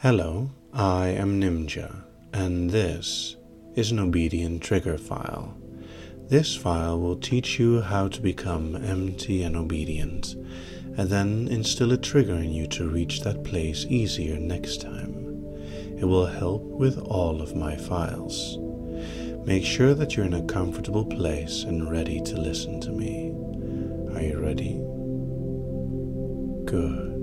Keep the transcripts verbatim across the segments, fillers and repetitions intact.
Hello, I am Ninja, and this is an obedient trigger file. This file will teach you how to become empty and obedient, and then instill a trigger in you to reach that place easier next time. It will help with all of my files. Make sure that you're in a comfortable place and ready to listen to me. Are you ready? Good.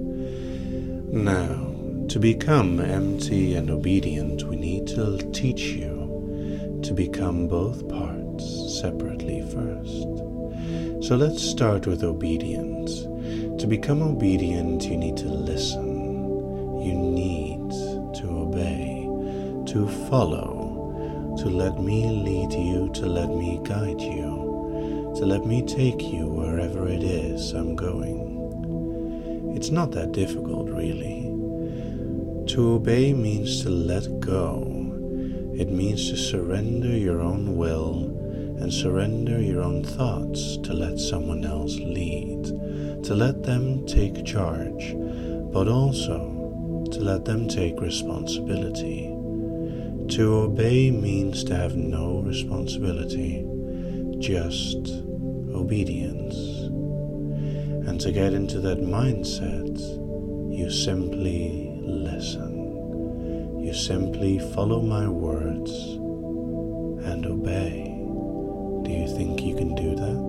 Now, to become empty and obedient, we need to teach you to become both parts separately first. So let's start with obedience. To become obedient, you need to listen. You need to obey, to follow, to let me lead you, to let me guide you, to let me take you wherever it is I'm going. It's not that difficult, really. To obey means to let go. It means to surrender your own will and surrender your own thoughts to let someone else lead, to let them take charge, but also to let them take responsibility. To obey means to have no responsibility, just obedience. And to get into that mindset, you simply listen. You simply follow my words and obey. Do you think you can do that?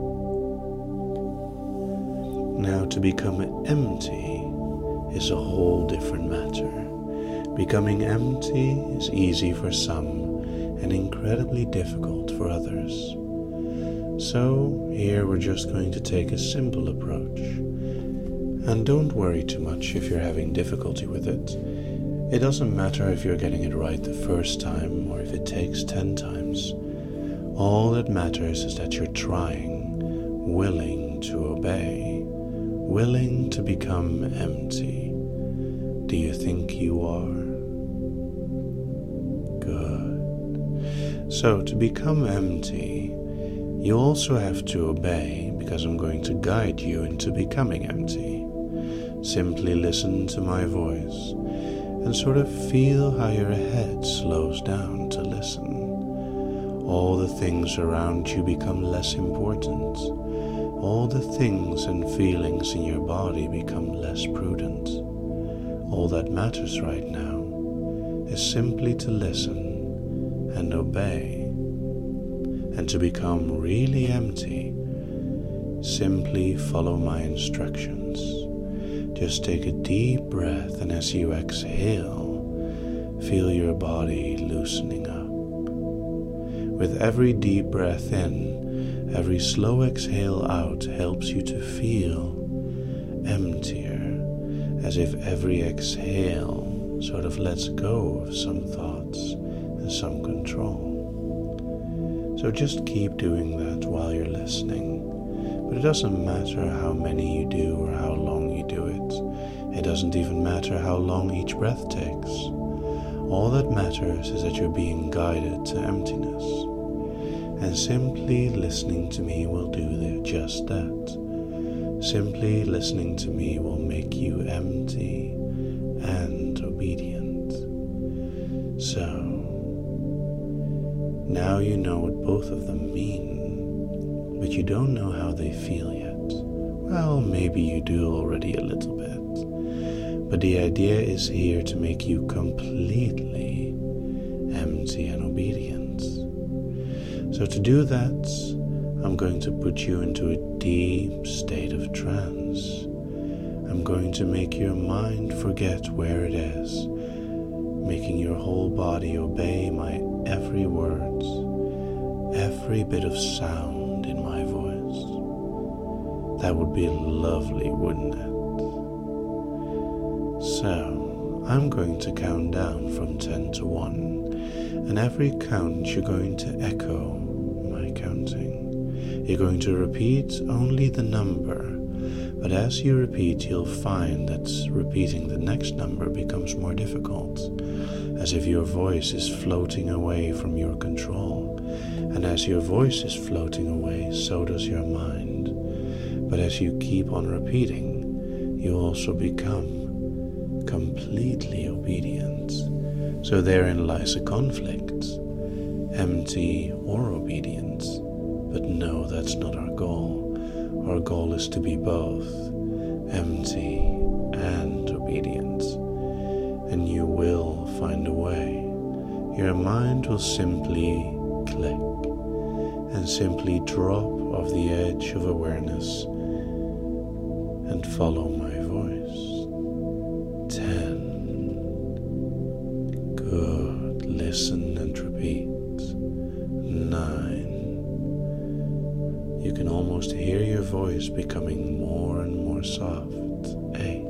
Now, to become empty is a whole different matter. Becoming empty is easy for some and incredibly difficult for others. So, here we're just going to take a simple approach. And don't worry too much if you're having difficulty with it. It doesn't matter if you're getting it right the first time or if it takes ten times. All that matters is that you're trying, willing to obey, willing to become empty. Do you think you are? Good. So to become empty, you also have to obey, because I'm going to guide you into becoming empty. Simply listen to my voice and sort of feel how your head slows down to listen. All the things around you become less important. All the things and feelings in your body become less prudent. All that matters right now is simply to listen and obey. And to become really empty, simply follow my instructions. Just take a deep breath, and as you exhale, feel your body loosening up. With every deep breath in, every slow exhale out helps you to feel emptier, as if every exhale sort of lets go of some thoughts and some control. So just keep doing that while you're listening. But it doesn't matter how many you do or how long you do it. It doesn't even matter how long each breath takes. All that matters is that you're being guided to emptiness. And simply listening to me will do just that. Simply listening to me will make you empty and obedient. So, now you know what both of them mean. But you don't know how they feel yet. Well, maybe you do already a little bit. But the idea is here to make you completely empty and obedient. So to do that, I'm going to put you into a deep state of trance. I'm going to make your mind forget where it is, making your whole body obey my every word, every bit of sound in my voice. That would be lovely, wouldn't it? So, I'm going to count down from ten to one, and every count you're going to echo my counting. You're going to repeat only the number, but as you repeat, you'll find that repeating the next number becomes more difficult, as if your voice is floating away from your control. And as your voice is floating away, so does your mind. But as you keep on repeating, you also become completely completely obedient. So therein lies a conflict, empty or obedient. But no, that's not our goal. Our goal is to be both, empty and obedient. And you will find a way. Your mind will simply click and simply drop off the edge of awareness and follow my voice. Ten. Good. Listen and repeat. Nine. You can almost hear your voice becoming more and more soft. Eight.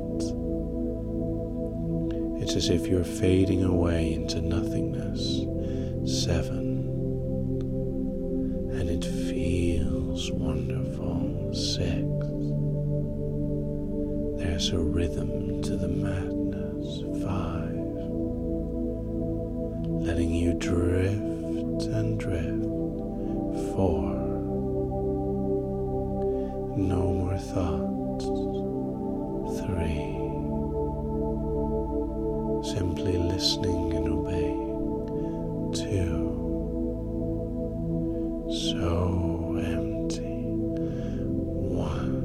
It's as if you're fading away into nothingness. Seven. And it feels wonderful. Six. There's a rhythm to the madness. Five. Letting you drift and drift. Four. No more thoughts. Three. Simply listening and obeying. Two. So empty. One.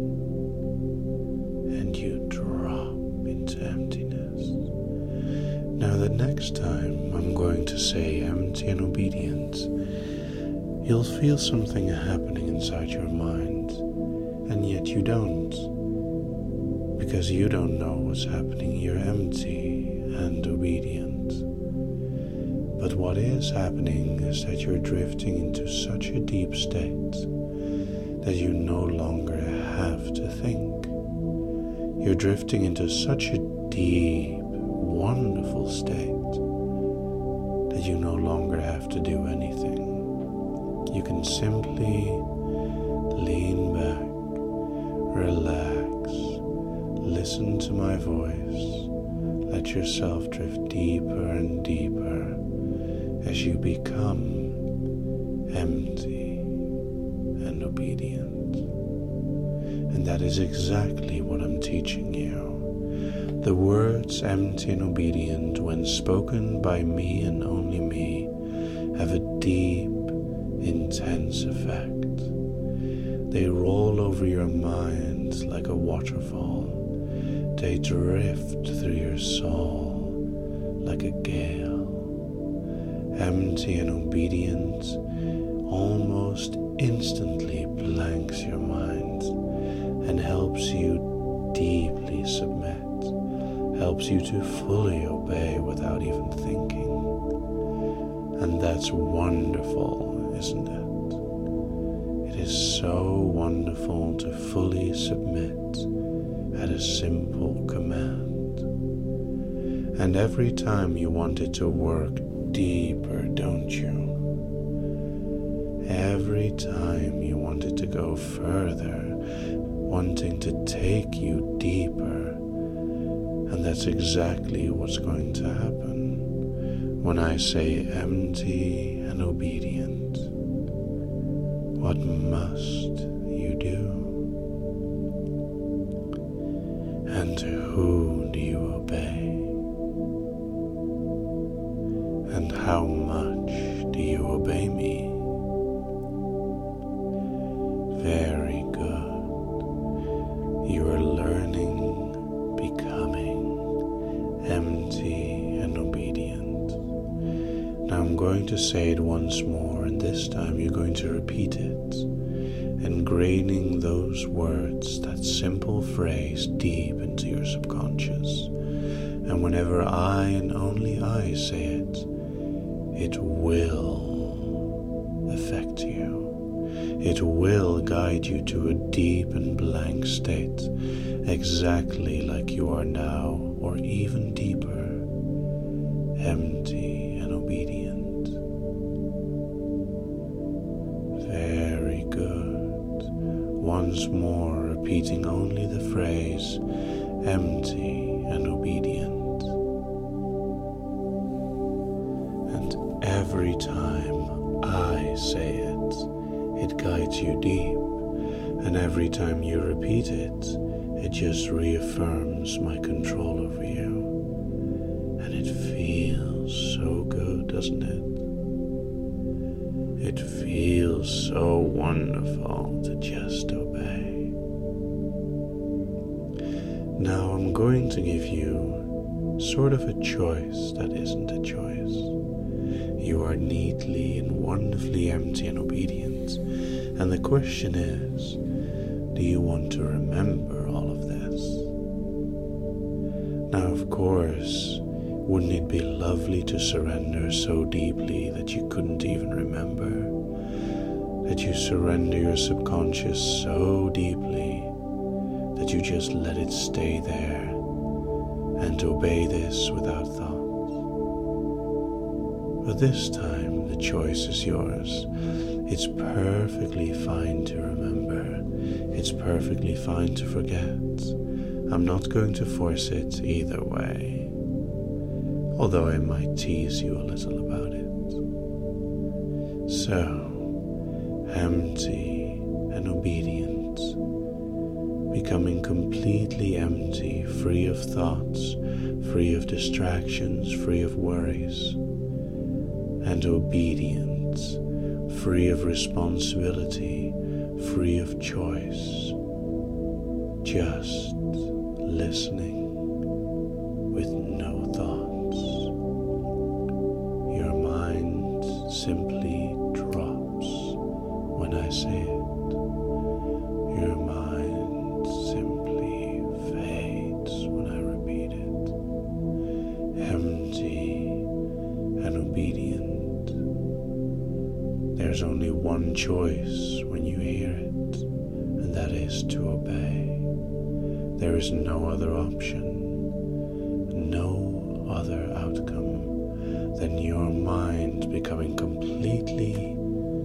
And you drop into emptiness. Now the next time I'm going to say empty and obedient, you'll feel something happening inside your mind, and yet you don't. Because you don't know what's happening. You're empty and obedient. But what is happening is that you're drifting into such a deep state that you no longer have to think. You're drifting into such a deep, wonderful state that you no longer have to do anything. You can simply lean back, relax, listen to my voice, let yourself drift deeper and deeper as you become empty and obedient. And that is exactly what I'm teaching you. The words empty and obedient, when spoken by me and only me, have a deep, intense effect. They roll over your mind like a waterfall. They drift through your soul like a gale. Empty and obedient almost instantly blanks your mind and helps you deeply submit, helps you to fully obey without even thinking. And that's wonderful, isn't it? It is so wonderful to fully submit at a simple command. And every time you want it to work deeper, don't you? Every time you want it to go further, wanting to take you deeper. And that's exactly what's going to happen when I say empty and obedient. What must you do? And to who do you obey? And how much do you obey me? Very good. You are learning, becoming empty and obedient. Now I'm going to say it once more, and this time you're going to repeat it, ingraining those words, that simple phrase, deep into your subconscious. And whenever I and only I say it, it will affect you. It will guide you to a deep and blank state, exactly like you are now, or even deeper, empty and obedient. Very good. Once more, repeating only the phrase, empty and obedient. And every time I say it, it guides you deep, and every time you repeat it, it just reaffirms my control over you. wonderful to just obey. Now I'm going to give you sort of a choice that isn't a choice. You are neatly and wonderfully empty and obedient, and the question is, do you want to remember all of this? Now, of course, wouldn't it be lovely to surrender so deeply that you couldn't even remember? That you surrender your subconscious so deeply that you just let it stay there and obey this without thought. But this time the choice is yours. It's perfectly fine to remember. It's perfectly fine to forget. I'm not going to force it either way, although I might tease you a little about it. So, empty and obedient, becoming completely empty, free of thoughts, free of distractions, free of worries, and obedient, free of responsibility, free of choice, just listening with no thoughts. Your mind simply drops when I say it. Your mind simply fades when I repeat it. Empty and obedient. There's only one choice when you hear it, and that is to obey. There is no other option, no other outcome than your mind becoming completely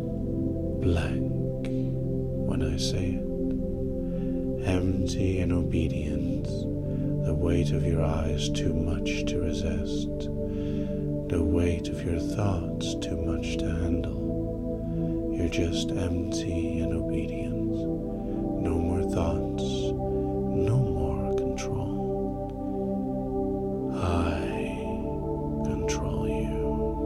blank when I say it. Empty and obedient, the weight of your eyes too much to resist, the weight of your thoughts too much to handle. You're just empty and obedient. No more thoughts, no more control. I control you.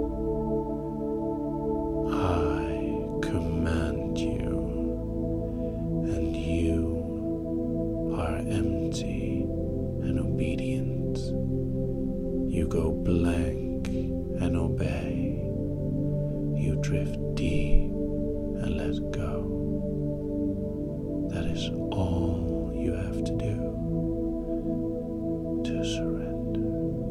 I command you, and you are empty and obedient. You go blank and obey. You drift deep and let go. That is all you have to do to surrender.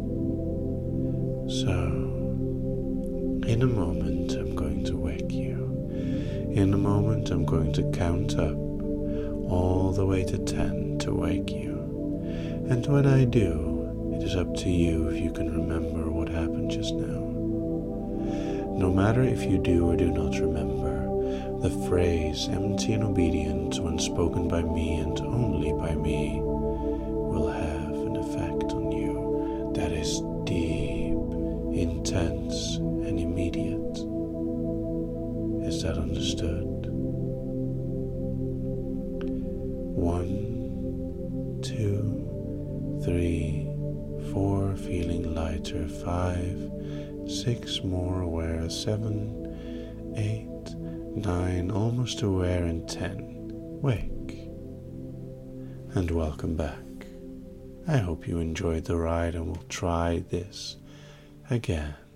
So, in a moment I'm going to wake you. In a moment I'm going to count up all the way to ten to wake you. And when I do, it is up to you if you can remember what happened just now. No matter if you do or do not remember, the phrase empty and obedient, when spoken by me and only by me, will have an effect on you that is deep, intense, and immediate. Is that understood? One, two, three, four, feeling lighter, five, six, more aware, seven, eight, nine, almost aware, and ten, wake. And welcome back. I hope you enjoyed the ride and will try this again.